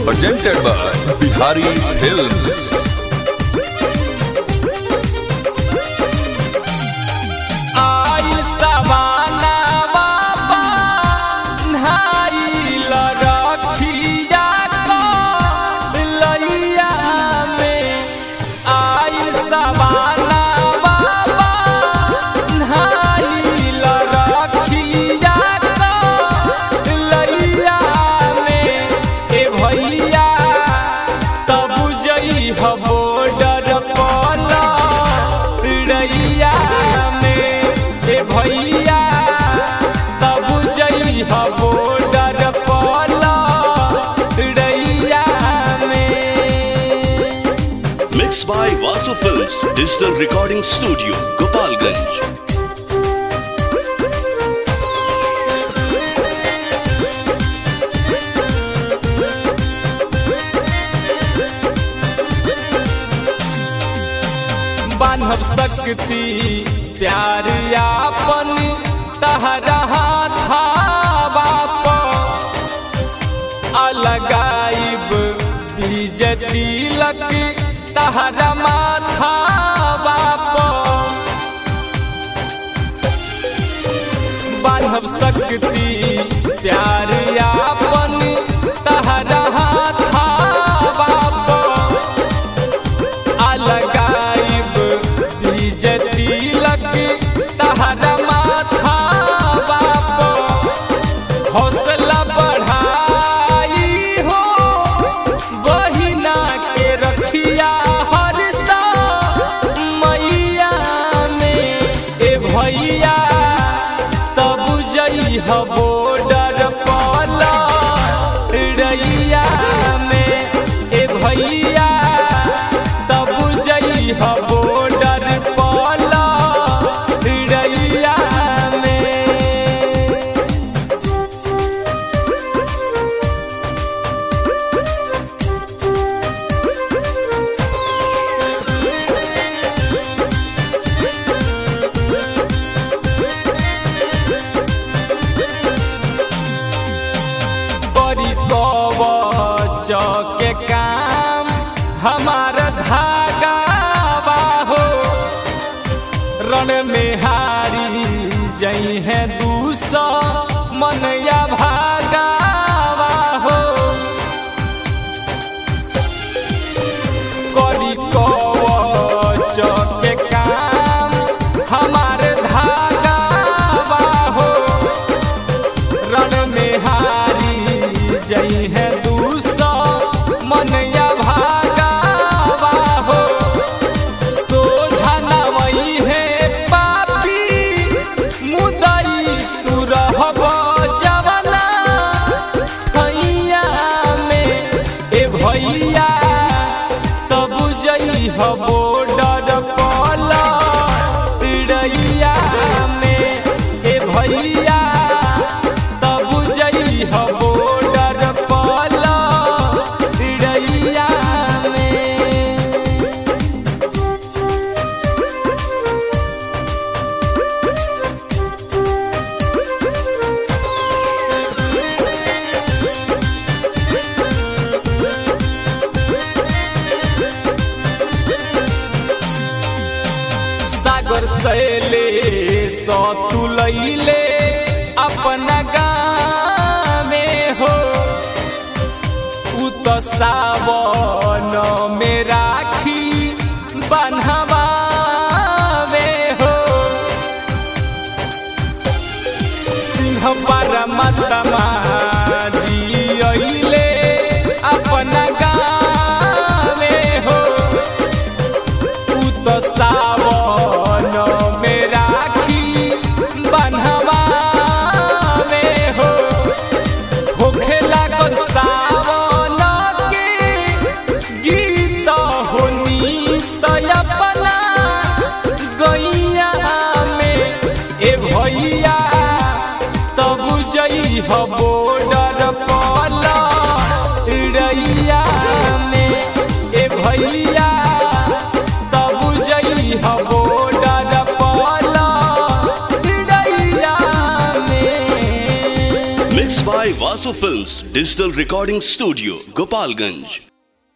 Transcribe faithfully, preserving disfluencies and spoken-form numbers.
presented by Bihari Films. Mixed by Vasu Films Digital Recording Studio, Gopalganj. बान्हब शक्ति प्यार यापन तहरा थावा अलगाइब बीज तिलक तहरा माथा बाप बान्हब शक्ति प्यार यापन तहरा थावा अलगाइब बीज तिलक तहरा माथा बाप हौसला बढ़ाई हो बहिना के रखिया हर सा मैया में ए भैया तब जई ह बॉर्डर पला रैया में ए भैया तब जई ह बॉर्डर पला रैया में। बड़ी कवच के काम हमार धागा बाहो रण में हारी जई है दूसो मनया भागा बाहो करी कवच के काम हमार धागा बाहो रण में हारी जई है दूसो मनया भागा बाहो सोझा नवई है पापी मुदई तू रहब जवना ठैया में ए भैया तब जई ह बॉर्डर पला रैया में ए भैया तब जई ह बॉर्डर पला रैया में। सागर सैले सौ तुलैले अपना गाँव में हो उ तो सावन में राखी बन्हवा में हो सिंह परमात्मा जी अइले अपना गाँव में हो उ तो सावन में राखी बन्हवा में हो होखे लागल सावन के गीत हो नीत अपना गैया में ए भैया तब जई ह बॉर्डर पला रैया में ए भैया तब जई ह बॉर्डर पला रैया में। Mixed by Vasu Films Digital Recording Studio, Gopalganj.